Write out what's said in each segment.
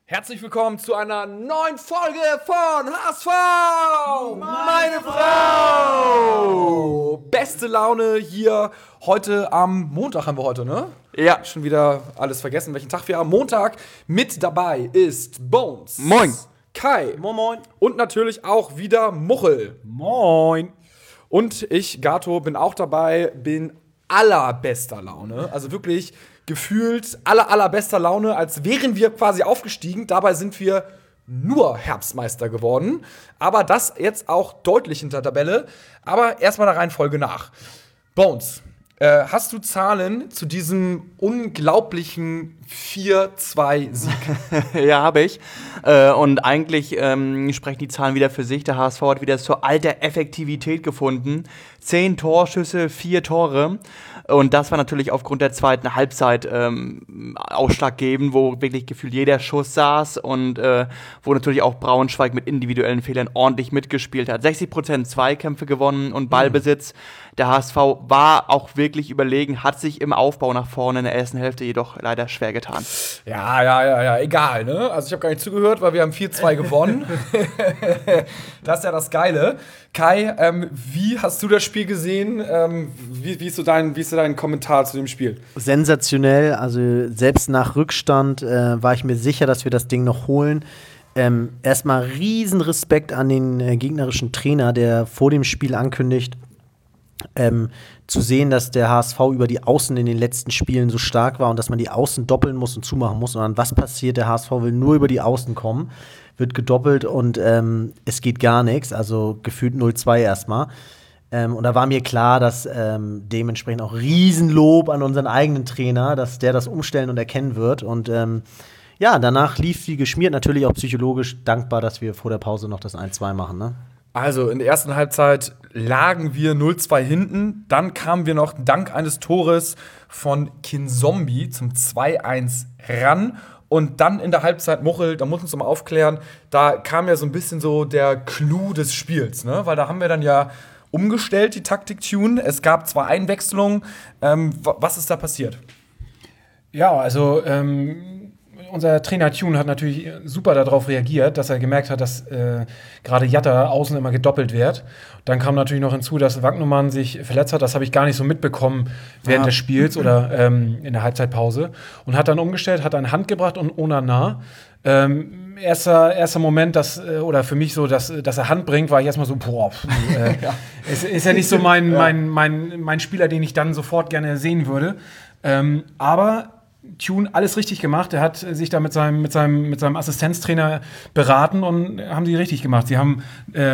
Herzlich willkommen zu einer neuen Folge von HSV! Meine Frau! Beste Laune hier heute am Montag haben wir heute, ne? Ja. Schon wieder alles vergessen, welchen Tag wir haben. Montag mit dabei ist Bones. Moin. Kai. Moin, moin. Und natürlich auch wieder Muchel. Moin. Und ich, Gato, bin auch dabei, bin allerbester Laune. Also wirklich gefühlt allerbester Laune, als wären wir quasi aufgestiegen. Dabei sind wir nur Herbstmeister geworden. Aber das jetzt auch deutlich hinter Tabelle. Aber erstmal der Reihenfolge nach. Bones, hast du Zahlen zu diesem unglaublichen 4-2-Sieg? Ja, habe ich. Und eigentlich sprechen die Zahlen wieder für sich. Der HSV hat wieder zur alter Effektivität gefunden. 10 Torschüsse, 4 Tore. Und das war natürlich aufgrund der zweiten Halbzeit ausschlaggebend, wo wirklich gefühlt jeder Schuss saß und wo natürlich auch Braunschweig mit individuellen Fehlern ordentlich mitgespielt hat. 60% Zweikämpfe gewonnen und Ballbesitz. Der HSV war auch wirklich überlegen, hat sich im Aufbau nach vorne in der ersten Hälfte jedoch leider schwer getan. Ja, egal, ne? Also ich habe gar nicht zugehört, weil wir haben 4-2 gewonnen. Das ist ja das Geile. Kai, wie hast du das Spiel gesehen? Wie ist so dein Kommentar zu dem Spiel? Sensationell, also selbst nach Rückstand war ich mir sicher, dass wir das Ding noch holen. Erstmal riesen Respekt an den gegnerischen Trainer, der vor dem Spiel ankündigt, zu sehen, dass der HSV über die Außen in den letzten Spielen so stark war und dass man die Außen doppeln muss und zumachen muss. Und dann was passiert? Der HSV will nur über die Außen kommen, wird gedoppelt und es geht gar nichts. Also gefühlt 0-2 erstmal. Und da war mir klar, dass dementsprechend auch Riesenlob an unseren eigenen Trainer, dass der das umstellen und erkennen wird. Und ja, danach lief wie geschmiert. Natürlich auch psychologisch dankbar, dass wir vor der Pause noch das 1-2 machen, ne? Also in der ersten Halbzeit lagen wir 0-2 hinten. Dann kamen wir noch dank eines Tores von Kinzombie zum 2-1 ran. Und dann in der Halbzeit, Muchel, da muss uns mal aufklären, da kam ja so ein bisschen so der Clou des Spiels, ne? Weil da haben wir dann ja umgestellt, die Taktik-Tune. Es gab 2 Einwechslungen. Was ist da passiert? Ja, also unser Trainer Tune hat natürlich super darauf reagiert, dass er gemerkt hat, dass gerade Jatta außen immer gedoppelt wird. Dann kam natürlich noch hinzu, dass Wagnumann sich verletzt hat. Das habe ich gar nicht so mitbekommen während des Spiels oder in der Halbzeitpause. Und hat dann umgestellt, hat eine Hand gebracht und Onana. Erster Moment, oder für mich so, dass er Hand bringt, war ich erstmal so, ist ja nicht so mein Spieler, den ich dann sofort gerne sehen würde. Aber Tune alles richtig gemacht. Er hat sich da mit seinem Assistenztrainer beraten und haben sie richtig gemacht. Sie haben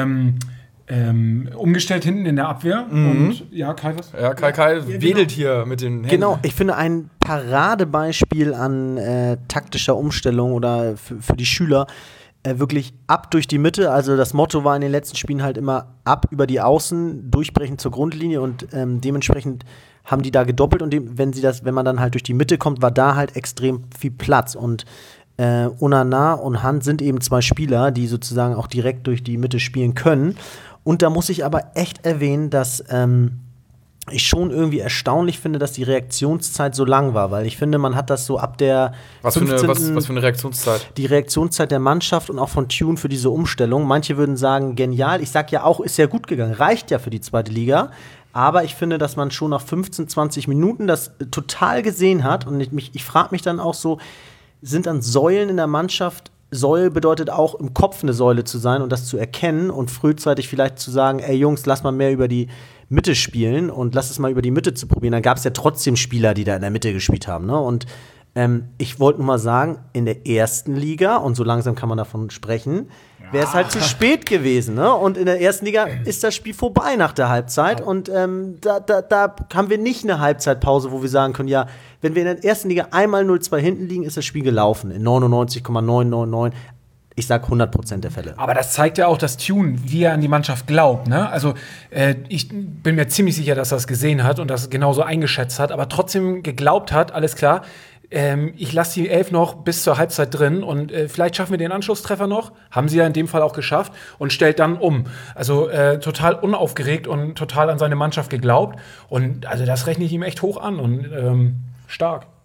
umgestellt hinten in der Abwehr. Und ja, Kai, was? Ja, Kai wedelt hier mit den Händen. Genau, ich finde ein Paradebeispiel an taktischer Umstellung oder für die Schüler wirklich ab durch die Mitte. Also das Motto war in den letzten Spielen halt immer ab über die Außen, durchbrechen zur Grundlinie und dementsprechend haben die da gedoppelt und wenn man dann halt durch die Mitte kommt, war da halt extrem viel Platz und Onana und Hand sind eben 2 Spieler, die sozusagen auch direkt durch die Mitte spielen können. Und da muss ich aber echt erwähnen, dass ich schon irgendwie erstaunlich finde, dass die Reaktionszeit so lang war, weil ich finde, man hat das so ab der was für eine Reaktionszeit? Die Reaktionszeit der Mannschaft und auch von Tune für diese Umstellung. Manche würden sagen, genial. Ich sag ja auch, ist ja gut gegangen. Reicht ja für die zweite Liga. Aber ich finde, dass man schon nach 15, 20 Minuten das total gesehen hat. Und ich frage mich dann auch so, sind dann Säulen in der Mannschaft? Säule bedeutet auch, im Kopf eine Säule zu sein und das zu erkennen und frühzeitig vielleicht zu sagen, ey Jungs, lass mal mehr über die Mitte spielen und lass es mal über die Mitte zu probieren. Dann gab es ja trotzdem Spieler, die da in der Mitte gespielt haben, ne? Und ich wollte nur mal sagen, in der ersten Liga, und so langsam kann man davon sprechen, wäre es halt zu spät gewesen, ne? Und in der ersten Liga ist das Spiel vorbei nach der Halbzeit. Und da haben wir nicht eine Halbzeitpause, wo wir sagen können, ja, wenn wir in der ersten Liga einmal 0-2 hinten liegen, ist das Spiel gelaufen. In 99,999. Ich sag 100% der Fälle. Aber das zeigt ja auch, dass Tune, wie er an die Mannschaft glaubt, ne? Also ich bin mir ziemlich sicher, dass er es gesehen hat und das genauso eingeschätzt hat, aber trotzdem geglaubt hat, alles klar, ich lasse die 11 noch bis zur Halbzeit drin und vielleicht schaffen wir den Anschlusstreffer noch. Haben sie ja in dem Fall auch geschafft und stellt dann um. Also total unaufgeregt und total an seine Mannschaft geglaubt. Und also das rechne ich ihm echt hoch an und stark.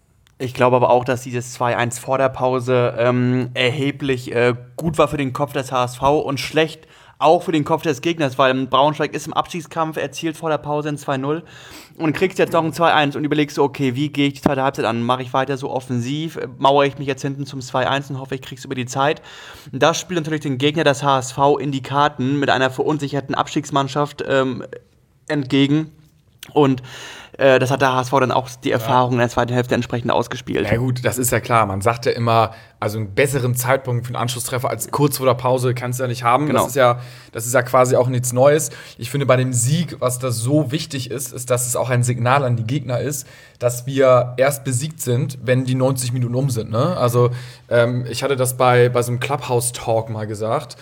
Ich glaube aber auch, dass dieses 2-1 vor der Pause erheblich gut war für den Kopf des HSV und schlecht auch für den Kopf des Gegners, weil Braunschweig ist im Abstiegskampf, erzielt vor der Pause ein 2-0 und kriegst jetzt noch ein 2-1 und überlegst so, okay, wie gehe ich die zweite Halbzeit an? Mache ich weiter so offensiv? Mauere ich mich jetzt hinten zum 2-1 und hoffe, ich krieg's über die Zeit? Und das spielt natürlich den Gegner des HSV in die Karten mit einer verunsicherten Abstiegsmannschaft entgegen. Und das hat der HSV dann auch die Erfahrung in der zweiten Hälfte entsprechend ausgespielt. Ja gut, das ist ja klar. Man sagt ja immer, also einen besseren Zeitpunkt für einen Anschlusstreffer als kurz vor der Pause kannst du ja nicht haben. Genau. Das ist ja quasi auch nichts Neues. Ich finde, bei dem Sieg, was da so wichtig ist, ist, dass es auch ein Signal an die Gegner ist, dass wir erst besiegt sind, wenn die 90 Minuten um sind. Ne? Also ich hatte das bei so einem Clubhouse-Talk mal gesagt.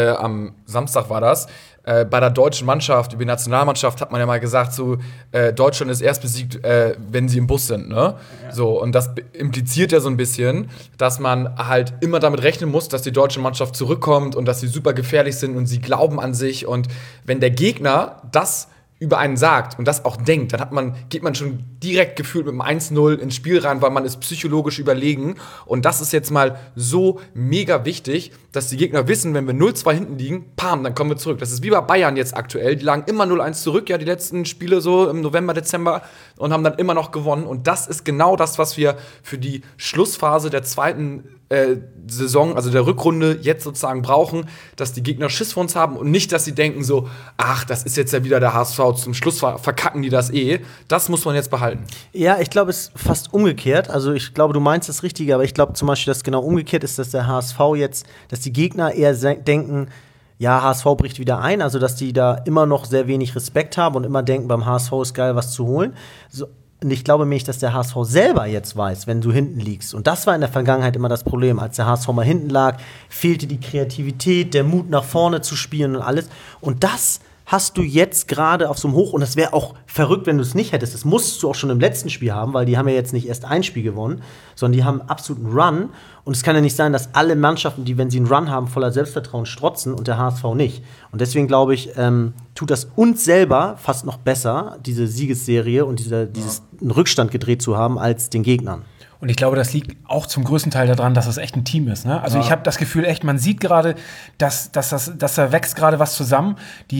Am Samstag war das. Bei der deutschen Mannschaft, über die Nationalmannschaft, hat man ja mal gesagt, so, Deutschland ist erst besiegt, wenn sie im Bus sind, ne? Ja. So, und das impliziert ja so ein bisschen, dass man halt immer damit rechnen muss, dass die deutsche Mannschaft zurückkommt und dass sie super gefährlich sind und sie glauben an sich. Und wenn der Gegner das über einen sagt und das auch denkt, dann geht man schon direkt gefühlt mit einem 1-0 ins Spiel rein, weil man ist psychologisch überlegen. Und das ist jetzt mal so mega wichtig, dass die Gegner wissen, wenn wir 0-2 hinten liegen, dann kommen wir zurück. Das ist wie bei Bayern jetzt aktuell. Die lagen immer 0-1 zurück, ja, die letzten Spiele so im November, Dezember und haben dann immer noch gewonnen. Und das ist genau das, was wir für die Schlussphase der zweiten Saison, also der Rückrunde, jetzt sozusagen brauchen, dass die Gegner Schiss vor uns haben und nicht, dass sie denken so, ach, das ist jetzt ja wieder der HSV, zum Schluss verkacken die das eh. Das muss man jetzt behalten. Ja, ich glaube, es ist fast umgekehrt. Also ich glaube, du meinst das Richtige, aber ich glaube zum Beispiel, dass genau umgekehrt ist, dass der HSV jetzt, dass die Gegner eher denken, ja, HSV bricht wieder ein, also dass die da immer noch sehr wenig Respekt haben und immer denken, beim HSV ist geil, was zu holen. So. Und ich glaube nämlich, dass der HSV selber jetzt weiß, wenn du hinten liegst. Und das war in der Vergangenheit immer das Problem. Als der HSV mal hinten lag, fehlte die Kreativität, der Mut nach vorne zu spielen und alles. Und das hast du jetzt gerade auf so einem Hoch. Und das wäre auch verrückt, wenn du es nicht hättest. Das musst du auch schon im letzten Spiel haben, weil die haben ja jetzt nicht erst ein Spiel gewonnen, sondern die haben absoluten Run. Und es kann ja nicht sein, dass alle Mannschaften, die, wenn sie einen Run haben, voller Selbstvertrauen strotzen und der HSV nicht. Und deswegen glaube ich, tut das uns selber fast noch besser, diese Siegesserie und dieses Rückstand gedreht zu haben, als den Gegnern. Und ich glaube, das liegt auch zum größten Teil daran, dass es echt ein Team ist. Ne? Also ich habe das Gefühl, echt, man sieht gerade, dass da wächst gerade was zusammen.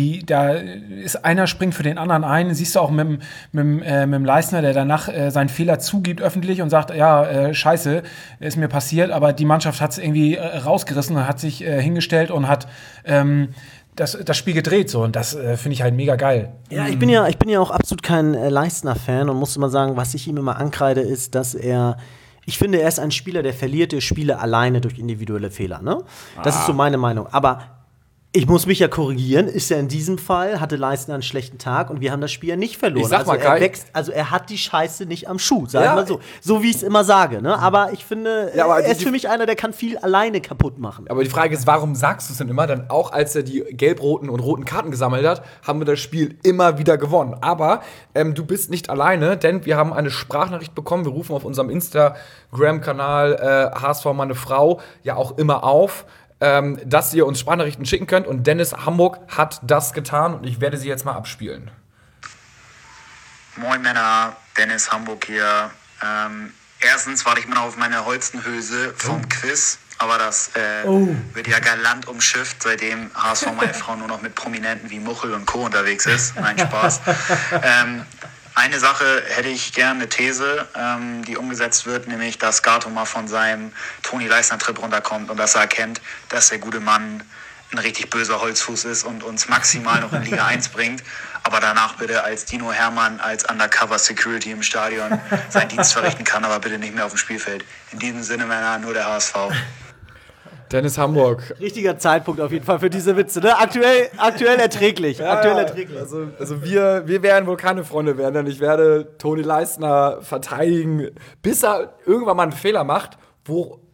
Da ist einer springt für den anderen ein. Siehst du auch mit dem Leistner, der danach seinen Fehler zugibt öffentlich und sagt, ja, scheiße, ist mir passiert. Aber die Mannschaft hat es irgendwie rausgerissen und hat sich hingestellt und hat das Spiel gedreht so und das finde ich halt mega geil. Ja, ich bin ja auch absolut kein Leistner-Fan und muss immer sagen, was ich ihm immer ankreide, ist, dass ich finde, er ist ein Spieler, der verliert die Spiele alleine durch individuelle Fehler, ne? Das ist so meine Meinung. Aber ich muss mich ja korrigieren, ist ja in diesem Fall, hatte Leistner einen schlechten Tag und wir haben das Spiel ja nicht verloren. Ich sag mal, er hat die Scheiße nicht am Schuh, sag ich mal so. So wie ich es immer sage, ne? Aber ich finde, er ist für mich einer, der kann viel alleine kaputt machen. Aber die Frage ist, warum sagst du es denn immer? Dann auch als er die gelb-roten und roten Karten gesammelt hat, haben wir das Spiel immer wieder gewonnen. Aber du bist nicht alleine, denn wir haben eine Sprachnachricht bekommen. Wir rufen auf unserem Instagram-Kanal HSV meine Frau ja auch immer auf, dass ihr uns Sprachnachrichten schicken könnt. Und Dennis Hamburg hat das getan und ich werde sie jetzt mal abspielen. Moin Männer, Dennis Hamburg hier. Erstens warte ich immer noch auf meine Holstenhülse vom Quiz, aber das wird ja galant umschifft, seitdem HSV meine Frau nur noch mit Prominenten wie Muchel und Co. unterwegs ist. Nein, Spaß. Eine Sache hätte ich gerne, eine These, die umgesetzt wird, nämlich, dass Gato mal von seinem Toni-Leistner-Trip runterkommt und dass er erkennt, dass der gute Mann ein richtig böser Holzfuß ist und uns maximal noch in Liga 1 bringt, aber danach bitte als Dino Hermann, als Undercover-Security im Stadion seinen Dienst verrichten kann, aber bitte nicht mehr auf dem Spielfeld. In diesem Sinne, Männer, nur der HSV. Dennis Hamburg. Richtiger Zeitpunkt auf jeden Fall für diese Witze, ne? Aktuell erträglich. Ja, aktuell erträglich. Also wir werden wohl keine Freunde werden, denn ich werde Toni Leistner verteidigen, bis er irgendwann mal einen Fehler macht, wo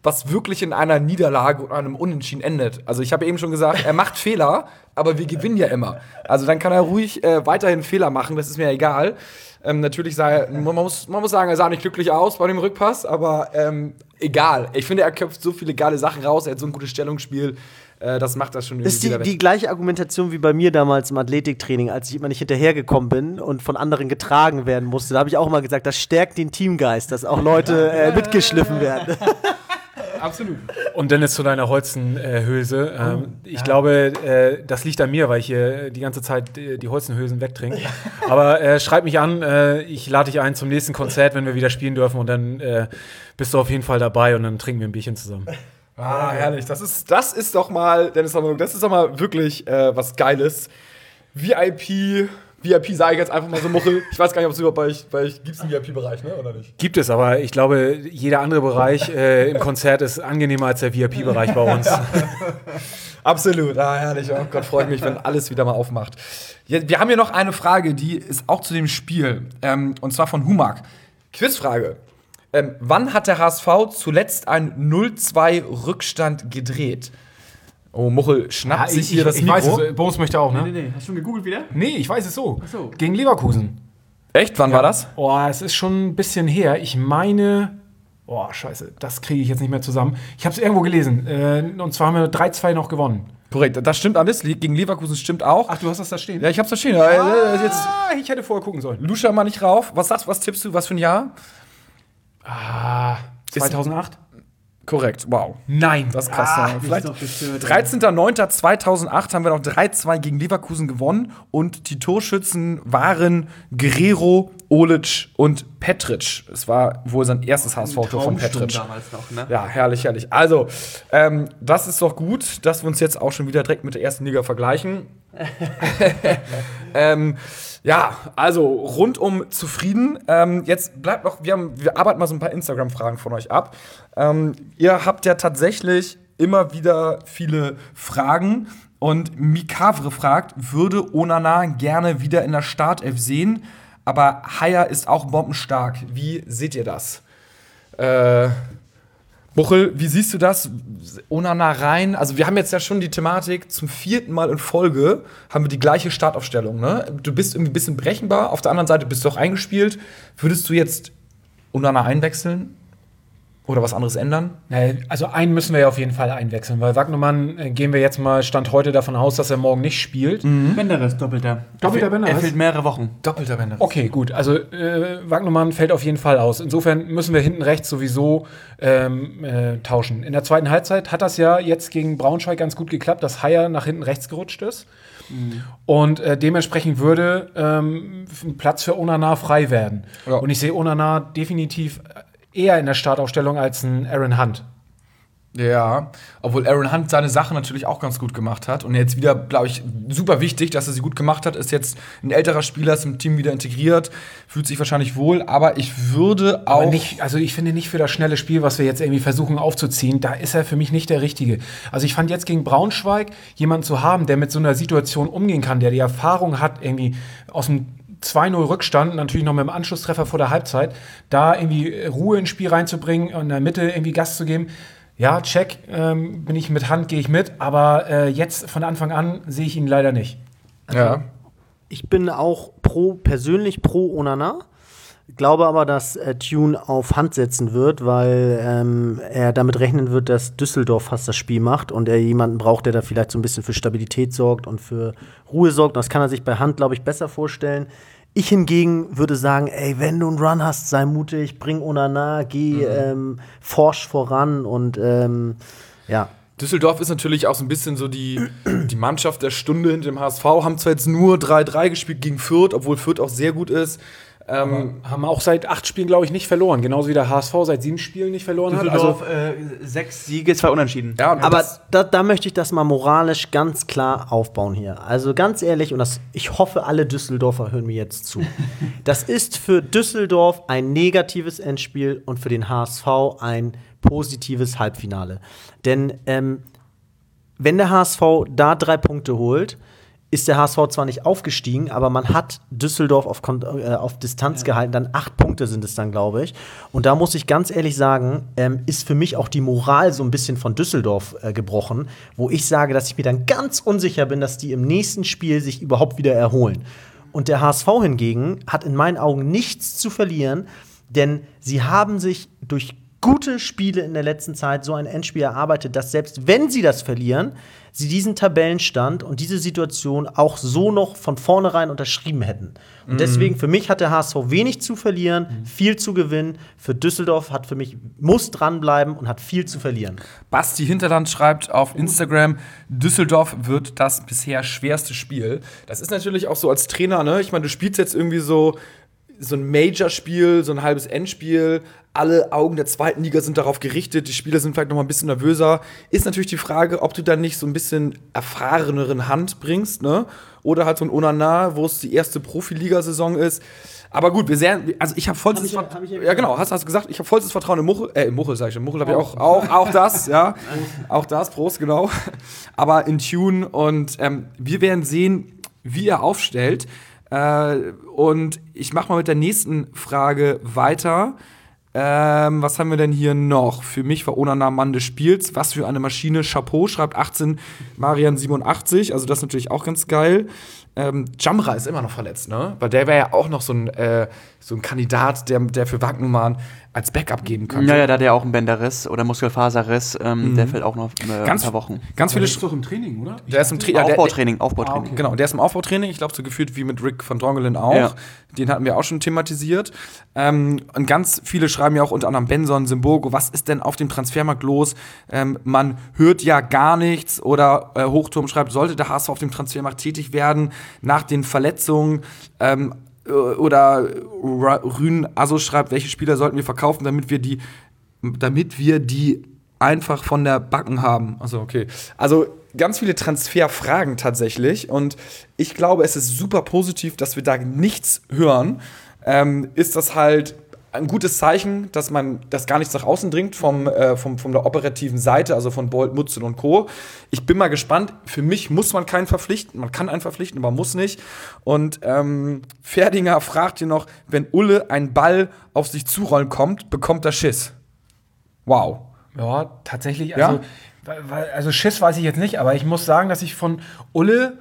was wirklich in einer Niederlage und einem Unentschieden endet. Also ich habe eben schon gesagt, er macht Fehler, aber wir gewinnen ja immer. Also dann kann er ruhig weiterhin Fehler machen, das ist mir egal. Natürlich man muss sagen, er sah nicht glücklich aus bei dem Rückpass, aber egal. Ich finde, er köpft so viele geile Sachen raus, er hat so ein gutes Stellungsspiel. Das macht das schon irgendwie ist die gleiche Argumentation wie bei mir damals im Athletiktraining, als ich immer nicht hinterhergekommen bin und von anderen getragen werden musste. Da habe ich auch mal gesagt, das stärkt den Teamgeist, dass auch Leute mitgeschliffen werden. Absolut. Und Dennis, zu deiner Holzenhülse. Ich glaube, das liegt an mir, weil ich hier die ganze Zeit die Holzenhülsen wegtrinke. Aber schreib mich an, ich lade dich ein zum nächsten Konzert, wenn wir wieder spielen dürfen. Und dann bist du auf jeden Fall dabei und dann trinken wir ein Bierchen zusammen. Ah, herrlich. Das ist doch mal, Dennis, das ist doch mal wirklich was Geiles. VIP sage ich jetzt einfach mal so, Muchel. Ich weiß gar nicht, ob es überhaupt bei euch gibt es einen VIP-Bereich, ne, oder nicht? Gibt es, aber ich glaube, jeder andere Bereich im Konzert ist angenehmer als der VIP-Bereich bei uns. Absolut. Ah, herrlich. Oh Gott, freut mich, wenn alles wieder mal aufmacht. Wir haben hier noch eine Frage, die ist auch zu dem Spiel. Und zwar von Humak. Quizfrage. Wann hat der HSV zuletzt einen 0-2-Rückstand gedreht? Oh, Muchel schnappt sich hier das Mikro. Ich weiß es, Boris möchte auch, ne? Nee. Hast du schon gegoogelt wieder? Nee, ich weiß es so. Ach so. Gegen Leverkusen. Echt? Wann war das? Oh, es ist schon ein bisschen her. Ich meine, scheiße, das kriege ich jetzt nicht mehr zusammen. Ich habe es irgendwo gelesen. Und zwar haben wir 3-2 noch gewonnen. Korrekt, das stimmt alles. Gegen Leverkusen stimmt auch. Ach, du hast das da stehen? Ja, ich hab's da stehen. Ich hätte vorher gucken sollen. Luscha mal nicht rauf. Was tippst du? Was für ein Jahr? 2008? Korrekt, wow. Nein. Das ist krass. Vielleicht 13.09.2008 haben wir noch 3-2 gegen Leverkusen gewonnen und die Torschützen waren Guerrero, Olic und Petric. Es war wohl sein erstes HSV-Tor von Petric. Damals noch, ne? Ja, herrlich. Also, das ist doch gut, dass wir uns jetzt auch schon wieder direkt mit der ersten Liga vergleichen. Ja, also rundum zufrieden. Jetzt bleibt noch, wir arbeiten mal so ein paar Instagram-Fragen von euch ab. Ihr habt ja tatsächlich immer wieder viele Fragen. Und Mikavre fragt, würde Onana gerne wieder in der Startelf sehen, aber Haier ist auch bombenstark. Wie seht ihr das? Buchel, wie siehst du das? Onana rein? Also wir haben jetzt ja schon die Thematik, zum 4. Mal in Folge haben wir die gleiche Startaufstellung. Ne? Du bist irgendwie ein bisschen berechenbar, auf der anderen Seite bist du auch eingespielt. Würdest du jetzt Onana einwechseln? Oder was anderes ändern? Also einen müssen wir ja auf jeden Fall einwechseln, weil Wagnumann, gehen wir jetzt mal Stand heute davon aus, dass er morgen nicht spielt. Benderes, doppelter. Benderes? Er fehlt mehrere Wochen. Doppelter Benderes. Okay, gut. Also Wagnumann fällt auf jeden Fall aus. Insofern müssen wir hinten rechts sowieso tauschen. In der zweiten Halbzeit hat das ja jetzt gegen Braunschweig ganz gut geklappt, dass Haier nach hinten rechts gerutscht ist. Und dementsprechend würde ein Platz für Onana frei werden. Ja. Und ich sehe Onana definitiv eher in der Startaufstellung als ein Aaron Hunt. Ja, obwohl Aaron Hunt seine Sache natürlich auch ganz gut gemacht hat. Und jetzt wieder, glaube ich, super wichtig, dass er sie gut gemacht hat. Ist jetzt ein älterer Spieler, ist im Team wieder integriert, fühlt sich wahrscheinlich wohl. Aber ich würde auch. Aber nicht, also ich finde nicht für das schnelle Spiel, was wir jetzt irgendwie versuchen aufzuziehen, da ist er für mich nicht der Richtige. Also ich fand jetzt gegen Braunschweig jemanden zu haben, der mit so einer Situation umgehen kann, der die Erfahrung hat, irgendwie aus dem 2-0 Rückstand, natürlich noch mit dem Anschlusstreffer vor der Halbzeit, da irgendwie Ruhe ins Spiel reinzubringen und in der Mitte irgendwie Gas zu geben. Ja, check, bin ich mit Hand, gehe ich mit, aber jetzt von Anfang an sehe ich ihn leider nicht. Ja. Ich bin auch persönlich pro Onana. Glaube aber, dass Tune auf Hand setzen wird, weil er damit rechnen wird, dass Düsseldorf fast das Spiel macht und er jemanden braucht, der da vielleicht so ein bisschen für Stabilität sorgt und für Ruhe sorgt. Und das kann er sich bei Hand, glaube ich, besser vorstellen. Ich hingegen würde sagen, ey, wenn du einen Run hast, sei mutig, bring Onana, geh forsch voran und ja. Düsseldorf ist natürlich auch so ein bisschen so die Mannschaft der Stunde hinter dem HSV. Haben zwar jetzt nur 3-3 gespielt gegen Fürth, obwohl Fürth auch sehr gut ist. Haben auch seit 8 Spielen, glaube ich, nicht verloren. Genauso wie der HSV seit 7 Spielen nicht verloren hat. Also 6 Siege, 2 Unentschieden. Ja, aber da möchte ich das mal moralisch ganz klar aufbauen hier. Also ganz ehrlich, und ich hoffe, alle Düsseldorfer hören mir jetzt zu. Das ist für Düsseldorf ein negatives Endspiel und für den HSV ein positives Halbfinale. Denn wenn der HSV da 3 Punkte holt, ist der HSV zwar nicht aufgestiegen, aber man hat Düsseldorf auf Distanz gehalten. Dann 8 Punkte sind es dann, glaube ich. Und da muss ich ganz ehrlich sagen, ist für mich auch die Moral so ein bisschen von Düsseldorf gebrochen, wo ich sage, dass ich mir dann ganz unsicher bin, dass die im nächsten Spiel sich überhaupt wieder erholen. Und der HSV hingegen hat in meinen Augen nichts zu verlieren, denn sie haben sich durch gute Spiele in der letzten Zeit so ein Endspiel erarbeitet, dass selbst wenn sie das verlieren, sie diesen Tabellenstand und diese Situation auch so noch von vornherein unterschrieben hätten. Und deswegen, für mich hat der HSV wenig zu verlieren, viel zu gewinnen. Für Düsseldorf muss dranbleiben und hat viel zu verlieren. Basti Hinterland schreibt auf Instagram, Düsseldorf wird das bisher schwerste Spiel. Das ist natürlich auch so als Trainer, ne? Ich meine, du spielst jetzt irgendwie so ein Major-Spiel, so ein halbes Endspiel. Alle Augen der zweiten Liga sind darauf gerichtet. Die Spieler sind vielleicht noch mal ein bisschen nervöser. Ist natürlich die Frage, ob du dann nicht so ein bisschen erfahreneren Hand bringst, ne? Oder halt so ein Onana, wo es die erste Profiligasaison ist. Aber gut, ich habe vollstes Vertrauen. Ja, genau, hast du gesagt, ich habe vollstes Vertrauen in Muchel sag ich schon. Muchel habe ich auch das, ja. Auch das, Prost, genau. Aber in Tune und wir werden sehen, wie er aufstellt. Und ich mache mal mit der nächsten Frage weiter. Was haben wir denn hier noch? Für mich war Onana Mann des Spiels. Was für eine Maschine. Chapeau, schreibt 18 Marian 87. Also das ist natürlich auch ganz geil. Jamra ist immer noch verletzt, ne? Weil der wäre ja auch noch so ein Kandidat, der für Wagnumann als Backup gehen könnte. Ja, da hat er auch einen Bänderriss oder Muskelfaserriss. Der fällt auch noch ein paar Wochen. Ganz viele ist doch im Training, oder? Der ist im Aufbautraining. Okay. Genau, der ist im Aufbautraining. Ich glaube, so gefühlt wie mit Rick van Drongelen auch. Ja. Den hatten wir auch schon thematisiert. Und ganz viele schreiben ja auch unter anderem Benson, Simburgo, was ist denn auf dem Transfermarkt los? Man hört ja gar nichts. Oder Hochturm schreibt, sollte der HSV auf dem Transfermarkt tätig werden nach den Verletzungen? Oder Rün Asso schreibt, welche Spieler sollten wir verkaufen, damit wir die einfach von der Backen haben. Also okay. Also ganz viele Transferfragen tatsächlich. Und ich glaube, es ist super positiv, dass wir da nichts hören. Ist das halt ein gutes Zeichen, dass gar nichts nach außen dringt von der operativen Seite, also von Bolt, Mutzel und Co. Ich bin mal gespannt. Für mich muss man keinen verpflichten. Man kann einen verpflichten, aber muss nicht. Und Ferdinger fragt hier noch, wenn Ulle ein Ball auf sich zurollen kommt, bekommt er Schiss. Wow. Ja, tatsächlich. Ja? Also Schiss weiß ich jetzt nicht, aber ich muss sagen, dass ich von Ulle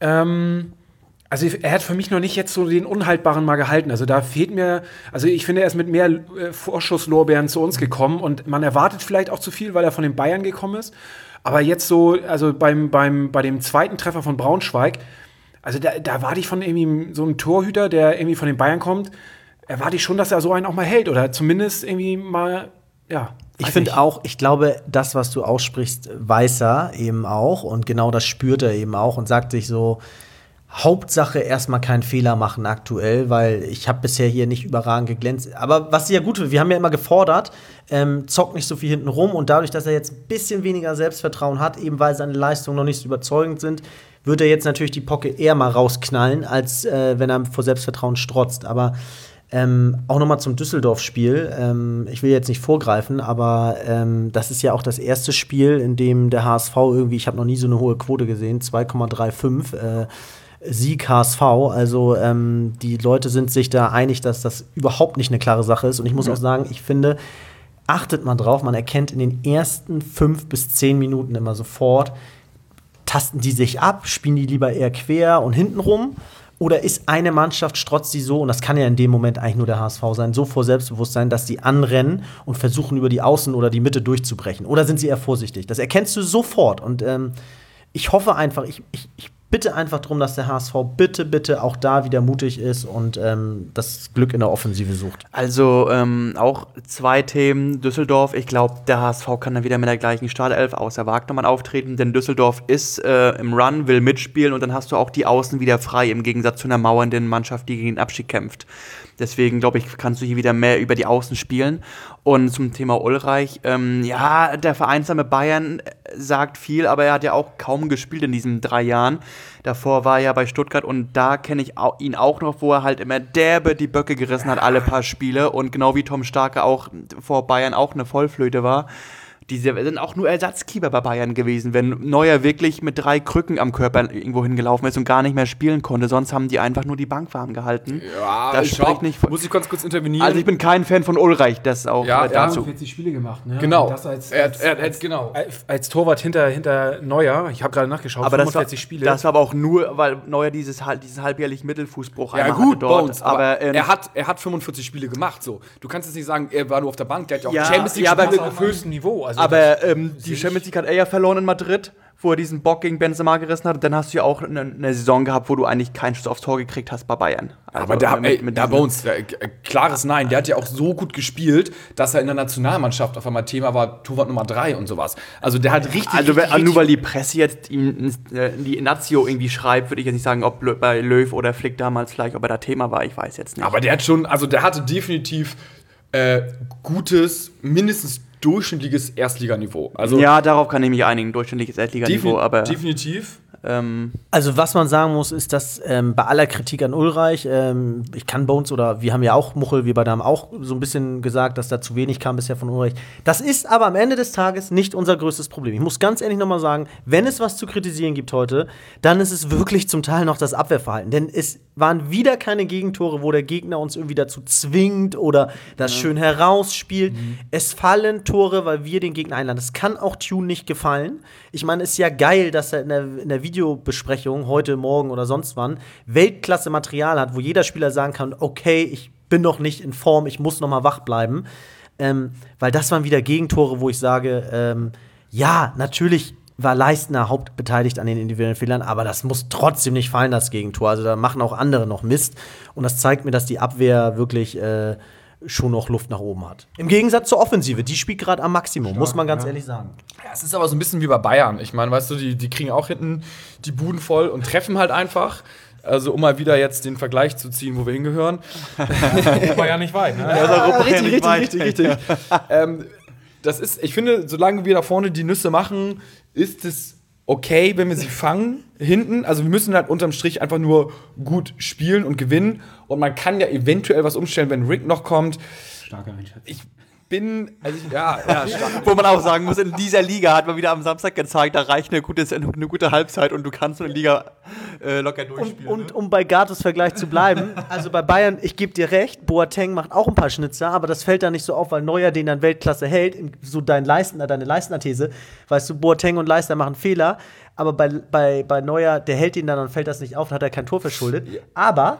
also er hat für mich noch nicht jetzt so den Unhaltbaren mal gehalten. Also da fehlt mir, also ich finde, er ist mit mehr Vorschusslorbeeren zu uns gekommen und man erwartet vielleicht auch zu viel, weil er von den Bayern gekommen ist. Aber jetzt so, also bei dem zweiten Treffer von Braunschweig, also da warte ich von irgendwie so einem Torhüter, der irgendwie von den Bayern kommt, erwarte ich schon, dass er so einen auch mal hält oder zumindest irgendwie mal, ja. Ich finde auch, ich glaube, das, was du aussprichst, weiß er eben auch und genau das spürt er eben auch und sagt sich so, Hauptsache erstmal keinen Fehler machen aktuell, weil ich habe bisher hier nicht überragend geglänzt. Aber was ja gut wird, wir haben ja immer gefordert, zockt nicht so viel hinten rum und dadurch, dass er jetzt ein bisschen weniger Selbstvertrauen hat, eben weil seine Leistungen noch nicht so überzeugend sind, wird er jetzt natürlich die Pocke eher mal rausknallen, als wenn er vor Selbstvertrauen strotzt. Aber auch noch mal zum Düsseldorf-Spiel. Ich will jetzt nicht vorgreifen, aber das ist ja auch das erste Spiel, in dem der HSV irgendwie, ich habe noch nie so eine hohe Quote gesehen, 2,35 Sieg HSV. Also die Leute sind sich da einig, dass das überhaupt nicht eine klare Sache ist. Und ich muss auch sagen, ich finde, achtet mal drauf, man erkennt in den ersten 5 bis 10 Minuten immer sofort, tasten die sich ab, spielen die lieber eher quer und hinten rum? Oder ist eine Mannschaft, strotzt die so, und das kann ja in dem Moment eigentlich nur der HSV sein, so vor Selbstbewusstsein, dass die anrennen und versuchen, über die Außen oder die Mitte durchzubrechen? Oder sind sie eher vorsichtig? Das erkennst du sofort. Und ich hoffe einfach, ich bitte einfach darum, dass der HSV bitte auch da wieder mutig ist und das Glück in der Offensive sucht. Also auch 2 Themen. Düsseldorf, ich glaube, der HSV kann dann wieder mit der gleichen Startelf außer Wagnermann auftreten, denn Düsseldorf ist im Run, will mitspielen und dann hast du auch die Außen wieder frei, im Gegensatz zu einer mauernden Mannschaft, die gegen den Abstieg kämpft. Deswegen, glaube ich, kannst du hier wieder mehr über die Außen spielen. Und zum Thema Ulreich, ja, der vereinsame Bayern sagt viel, aber er hat ja auch kaum gespielt in diesen 3 Jahren. Davor war er ja bei Stuttgart und da kenne ich ihn auch noch, wo er halt immer derbe die Böcke gerissen hat, alle paar Spiele. Und genau wie Tom Starke auch vor Bayern auch eine Vollflöte war. Diese sind auch nur Ersatzkeeper bei Bayern gewesen, wenn Neuer wirklich mit 3 Krücken am Körper irgendwo hingelaufen ist und gar nicht mehr spielen konnte. Sonst haben die einfach nur die Bank warm gehalten. Ja, das spricht nicht muss ich ganz kurz intervenieren. Also ich bin kein Fan von Ulreich, das auch dazu. 40 Spiele gemacht, ne? Genau. Und das genau. als Torwart hinter Neuer, ich habe gerade nachgeschaut, Aber 45 Spiele. Das war aber auch nur, weil Neuer diesen halbjährlichen Mittelfußbruch Ja, einmal gut, hatte dort. Bones, aber er hat 45 Spiele gemacht. So. Du kannst jetzt nicht sagen, er war nur auf der Bank, der hat ja auch Ja, Champions League ja, aber Spiele auf höchstem Niveau. Also Aber die Champions League hat er ja verloren in Madrid, wo er diesen Bock gegen Benzema gerissen hat. Und dann hast du ja auch eine Saison gehabt, wo du eigentlich keinen Schuss aufs Tor gekriegt hast bei Bayern. Also aber der Bones, klares Nein, der hat ja auch so gut gespielt, dass er in der Nationalmannschaft auf einmal Thema war, Torwart Nummer 3 und sowas. Also der hat richtig. Also richtig, nur weil die Presse jetzt ihm die Nazio irgendwie schreibt, würde ich jetzt nicht sagen, ob bei Löw oder Flick damals vielleicht, ob er da Thema war, ich weiß jetzt nicht. aber der hat schon, also der hatte definitiv gutes, mindestens durchschnittliches Erstliganiveau. Also ja, darauf kann ich mich einigen, durchschnittliches Erstliganiveau, aber definitiv. Also was man sagen muss, ist, dass bei aller Kritik an Ulreich, ich kann Bones oder wir haben ja auch, Muchel, wir beide haben auch so ein bisschen gesagt, dass da zu wenig kam bisher von Ulreich. Das ist aber am Ende des Tages nicht unser größtes Problem. Ich muss ganz ehrlich nochmal sagen, wenn es was zu kritisieren gibt heute, dann ist es wirklich zum Teil noch das Abwehrverhalten. Denn es waren wieder keine Gegentore, wo der Gegner uns irgendwie dazu zwingt oder das schön herausspielt. Es fallen Tore, weil wir den Gegner einladen. Das kann auch Tune nicht gefallen. Ich meine, es ist ja geil, dass er in der Videobesprechung heute, morgen oder sonst wann Weltklasse-Material hat, wo jeder Spieler sagen kann, okay, ich bin noch nicht in Form, ich muss noch mal wach bleiben. Weil das waren wieder Gegentore, wo ich sage, ja, natürlich war Leistner hauptbeteiligt an den individuellen Fehlern, aber das muss trotzdem nicht fallen, das Gegentor. Also da machen auch andere noch Mist. Und das zeigt mir, dass die Abwehr wirklich schon noch Luft nach oben hat. Im Gegensatz zur Offensive, die spielt gerade am Maximum, muss man ganz ehrlich sagen. Ja, es ist aber so ein bisschen wie bei Bayern. Ich meine, weißt du, die kriegen auch hinten die Buden voll und treffen halt einfach. Also, um mal wieder jetzt den Vergleich zu ziehen, wo wir hingehören. war ja nicht weit, ne? Richtig. Das ist, ich finde, solange wir da vorne die Nüsse machen, ist es okay, wenn wir sie fangen hinten. Also wir müssen halt unterm Strich einfach nur gut spielen und gewinnen. Und man kann ja eventuell was umstellen, wenn Rick noch kommt. Starke Einschätzung. wo man auch sagen muss, in dieser Liga hat man wieder am Samstag gezeigt, da reicht eine gute Halbzeit und du kannst so eine Liga locker durchspielen. Und um bei Gatos Vergleich zu bleiben, also bei Bayern, ich gebe dir recht, Boateng macht auch ein paar Schnitzer, aber das fällt da nicht so auf, weil Neuer den dann Weltklasse hält, so deine Leistner-These, weißt du, Boateng und Leistner machen Fehler, aber bei Neuer, der hält ihn dann und fällt das nicht auf, dann hat er kein Tor verschuldet, aber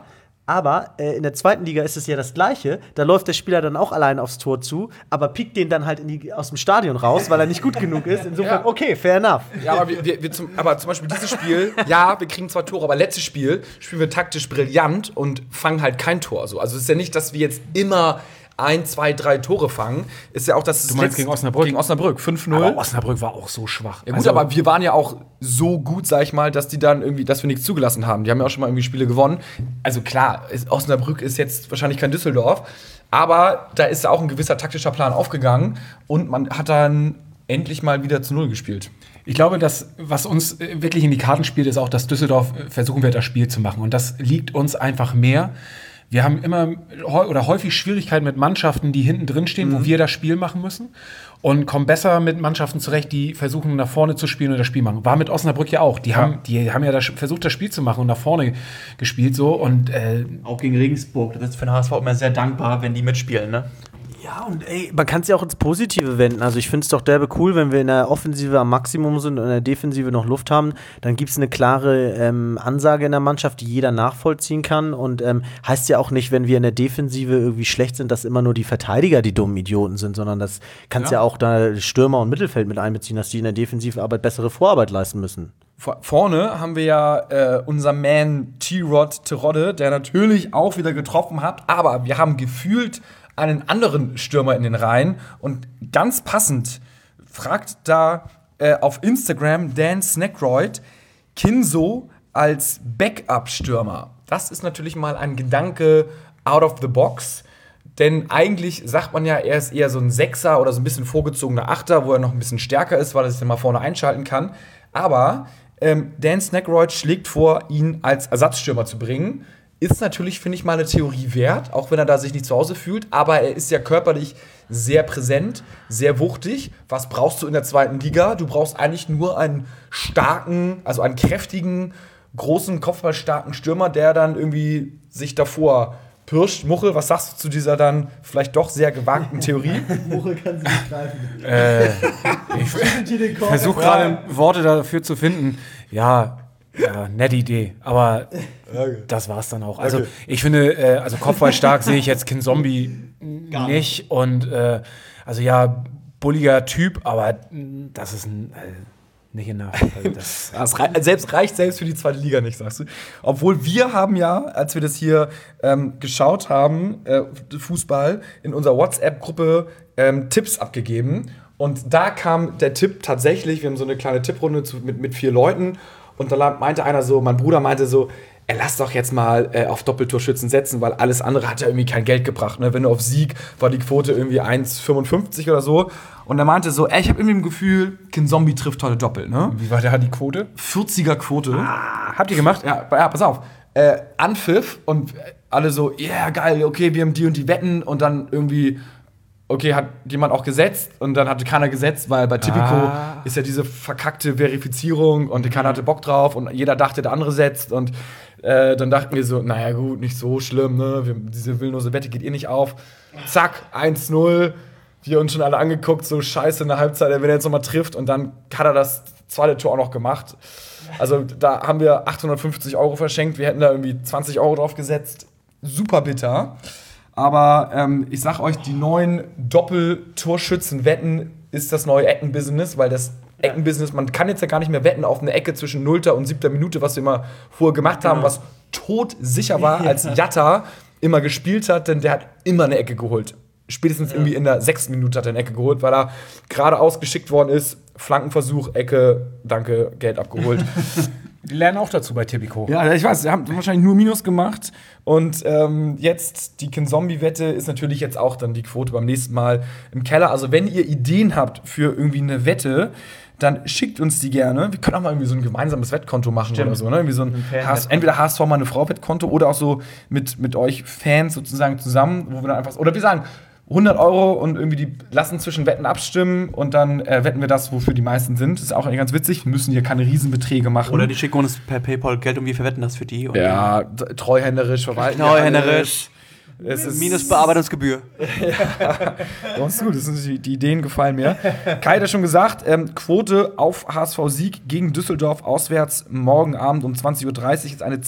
in der zweiten Liga ist es ja das Gleiche. Da läuft der Spieler dann auch allein aufs Tor zu, aber piekt den dann halt aus dem Stadion raus, weil er nicht gut genug ist. Insofern, okay, fair enough. Ja, aber zum Beispiel dieses Spiel, ja, wir kriegen 2 Tore, aber letztes Spiel spielen wir taktisch brillant und fangen halt kein Tor. So. Also es ist ja nicht, dass wir jetzt immer 1, 2, 3 Tore fangen. Ist ja auch das. Du meinst gegen Osnabrück? Gegen Osnabrück, 5-0. Aber Osnabrück war auch so schwach. Ja gut, aber wir waren ja auch so gut, sag ich mal, dass die dann irgendwie, dass wir nichts zugelassen haben. Die haben ja auch schon mal irgendwie Spiele gewonnen. Also klar, Osnabrück ist jetzt wahrscheinlich kein Düsseldorf, aber da ist auch ein gewisser taktischer Plan aufgegangen und man hat dann endlich mal wieder zu 0 gespielt. Ich glaube, was uns wirklich in die Karten spielt, ist auch, dass Düsseldorf versuchen wird, das Spiel zu machen. Und das liegt uns einfach mehr. Wir haben immer oder häufig Schwierigkeiten mit Mannschaften, die hinten drin stehen, wo wir das Spiel machen müssen. Und kommen besser mit Mannschaften zurecht, die versuchen, nach vorne zu spielen und das Spiel machen. War mit Osnabrück ja auch. Die haben ja versucht, das Spiel zu machen und nach vorne gespielt. So. Und, auch gegen Regensburg. Das ist für den HSV immer sehr dankbar, wenn die mitspielen, ne? Ja, und man kann es ja auch ins Positive wenden. Also ich finde es doch derbe cool, wenn wir in der Offensive am Maximum sind und in der Defensive noch Luft haben, dann gibt es eine klare Ansage in der Mannschaft, die jeder nachvollziehen kann. Und heißt ja auch nicht, wenn wir in der Defensive irgendwie schlecht sind, dass immer nur die Verteidiger die dummen Idioten sind, sondern das kannst ja auch da Stürmer und Mittelfeld mit einbeziehen, dass die in der Defensivarbeit bessere Vorarbeit leisten müssen. Vorne haben wir ja unser Man T-Rod Terodde, der natürlich auch wieder getroffen hat, aber wir haben gefühlt einen anderen Stürmer in den Reihen und ganz passend fragt da auf Instagram Dan Snackroyd Kinzo als Backup-Stürmer. Das ist natürlich mal ein Gedanke out of the box, denn eigentlich sagt man ja, er ist eher so ein Sechser oder so ein bisschen vorgezogener Achter, wo er noch ein bisschen stärker ist, weil er sich dann mal vorne einschalten kann. Aber Dan Snackroyd schlägt vor, ihn als Ersatzstürmer zu bringen. ist natürlich, finde ich, mal eine Theorie wert, auch wenn er da sich nicht zu Hause fühlt. Aber er ist ja körperlich sehr präsent, sehr wuchtig. Was brauchst du in der 2. Liga? Du brauchst eigentlich nur einen starken, also einen kräftigen, großen, kopfballstarken Stürmer, der dann irgendwie sich davor pirscht. Muchel, was sagst du zu dieser dann vielleicht doch sehr gewagten Theorie? Muchel kann sie nicht greifen. Ich versuche gerade Worte dafür zu finden. Ja, nette Idee, aber das war's dann auch. Also ich finde, also kopfballstark sehe ich jetzt Kinzombie nicht und also ja, bulliger Typ, aber das ist nicht enough. Also Das reicht selbst für die 2. Liga nicht, sagst du. Obwohl wir haben ja, als wir das hier geschaut haben, Fußball, in unserer WhatsApp-Gruppe Tipps abgegeben. Und da kam der Tipp tatsächlich, wir haben so eine kleine Tipprunde mit 4 Leuten. Und dann meinte einer so, mein Bruder meinte so, lass doch jetzt mal auf Doppeltorschützen setzen, weil alles andere hat ja irgendwie kein Geld gebracht. Ne? Wenn du auf Sieg, war die Quote irgendwie 1,55 oder so. Und er meinte so, ich habe irgendwie ein Gefühl, Kinzombie trifft heute doppelt. Ne? wie war die Quote? 40er Quote. Habt ihr gemacht? Ja, pass auf. Anpfiff und alle so, geil, okay, wir haben die und die Wetten. Und dann irgendwie, okay, hat jemand auch gesetzt und dann hatte keiner gesetzt, weil bei Tipico ist ja diese verkackte Verifizierung und keiner hatte Bock drauf und jeder dachte, der andere setzt und dann dachten wir so, naja gut, nicht so schlimm, ne? Diese willenlose Wette geht nicht auf. Zack, 1-0. Wir uns schon alle angeguckt, so scheiße in der Halbzeit, wenn er jetzt nochmal trifft und dann hat er das 2. Tor auch noch gemacht. Also da haben wir 850 € verschenkt, wir hätten da irgendwie 20 € drauf gesetzt. Super bitter. Aber ich sag euch, die neuen Doppeltorschützen-Wetten ist das neue Eckenbusiness, weil das Eckenbusiness, man kann jetzt ja gar nicht mehr wetten auf eine Ecke zwischen 0. und 7. Minute, was wir immer vorher gemacht haben, was todsicher war, als Jatta immer gespielt hat, denn der hat immer eine Ecke geholt. Spätestens irgendwie in der 6. Minute hat er eine Ecke geholt, weil er geradeaus geschickt worden ist. Flankenversuch, Ecke, danke, Geld abgeholt. Die lernen auch dazu bei Tipico. Ja, ich weiß, sie haben wahrscheinlich nur Minus gemacht. Und jetzt die Kinzombie-Wette ist natürlich jetzt auch dann die Quote beim nächsten Mal im Keller. Also wenn ihr Ideen habt für irgendwie eine Wette, dann schickt uns die gerne. Wir können auch mal irgendwie so ein gemeinsames Wettkonto machen oder so. Ne? Irgendwie so ein entweder HSV mal eine Frau-Wettkonto oder auch so mit euch Fans sozusagen zusammen, wo wir dann einfach, oder wir sagen 100 € und irgendwie die lassen zwischen Wetten abstimmen und dann wetten wir das, wofür die meisten sind. Das ist auch ganz witzig. Wir müssen hier keine Riesenbeträge machen. Oder die schicken uns per PayPal Geld und wir verwetten das für die. Und ja, treuhänderisch verwalten. Treuhänderisch. Es ist Minusbearbeitungsgebühr. Ja, das ist gut. Die Ideen gefallen mir. Kai hat ja schon gesagt, Quote auf HSV-Sieg gegen Düsseldorf auswärts morgen Abend um 20:30 Uhr ist eine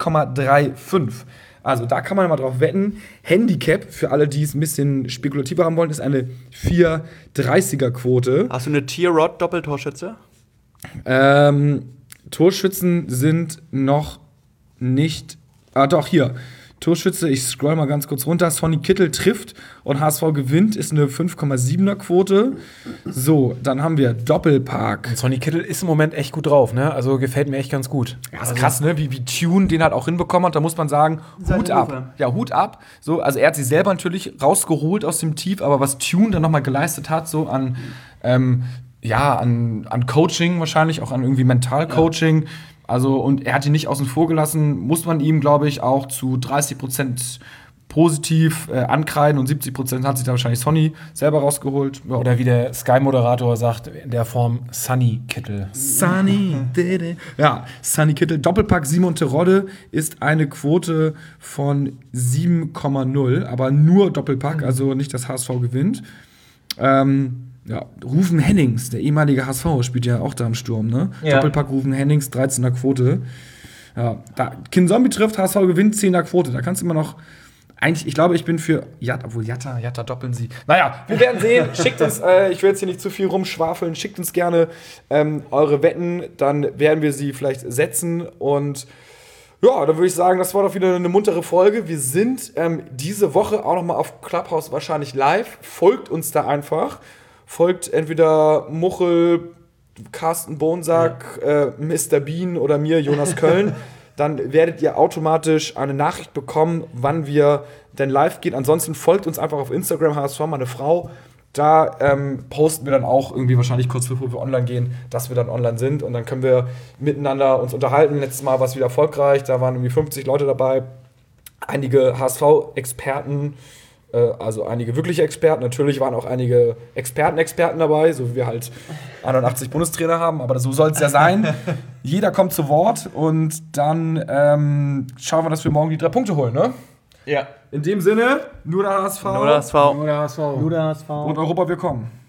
2,35. Also da kann man mal drauf wetten. Handicap, für alle, die es ein bisschen spekulativer haben wollen, ist eine 4,30er-Quote. Hast du eine Tier-Rod-Doppeltorschütze? Torschützen sind noch nicht. Doch, hier. Torschütze, ich scroll mal ganz kurz runter. Sonny Kittel trifft und HSV gewinnt, ist eine 5,7er-Quote. So, dann haben wir Doppelpark. Sonny Kittel ist im Moment echt gut drauf, ne? Also gefällt mir echt ganz gut. Ja, ist krass, ne? Wie Tune den halt auch hinbekommen hat. Da muss man sagen, Hut ab. Ja, Hut ab. So, also er hat sich selber natürlich rausgeholt aus dem Tief, aber was Tune dann nochmal geleistet hat, so an Coaching wahrscheinlich, auch an irgendwie Mentalcoaching. Ja. Also, und er hat ihn nicht außen vor gelassen, muss man ihm, glaube ich, auch zu 30% positiv ankreiden und 70% hat sich da wahrscheinlich Sonny selber rausgeholt. Ja. Oder wie der Sky-Moderator sagt, in der Form Sonny Kittel. Sonny, ja, Sonny Kittel. Doppelpack Simon Terodde ist eine Quote von 7,0, aber nur Doppelpack, also nicht das HSV gewinnt. Ja, Ruven Hennings, der ehemalige HSV, spielt ja auch da im Sturm, ne? Ja. Doppelpack Ruven Hennings, 13er Quote. Ja, da Kinzombie trifft, HSV gewinnt, 10er Quote. Da kannst du immer noch, eigentlich, ich glaube, ich bin für Jatta, obwohl Jatta doppeln sie. Naja, wir werden sehen. Schickt uns, ich will jetzt hier nicht zu viel rumschwafeln, schickt uns gerne eure Wetten, dann werden wir sie vielleicht setzen und ja, dann würde ich sagen, das war doch wieder eine muntere Folge. Wir sind diese Woche auch noch mal auf Clubhouse wahrscheinlich live. Folgt uns da einfach. Folgt entweder Muchel, Carsten Bonsack, Mr. Bean oder mir, Jonas Köln. Dann werdet ihr automatisch eine Nachricht bekommen, wann wir denn live gehen. Ansonsten folgt uns einfach auf Instagram, HSV, meine Frau. Da posten wir dann auch irgendwie wahrscheinlich kurz bevor wir online gehen, dass wir dann online sind. Und dann können wir miteinander uns unterhalten. Letztes Mal war es wieder erfolgreich. Da waren irgendwie 50 Leute dabei. einige HSV-Experten, also einige wirkliche Experten. Natürlich waren auch einige Experten dabei, so wie wir halt 81 Bundestrainer haben, aber so soll es ja sein. Jeder kommt zu Wort und dann schauen wir, dass wir morgen die 3 Punkte holen, ne? Ja. In dem Sinne, nur der HSV. Nur der HSV. Nur der HSV. Nur der HSV. Und Europa, wir kommen.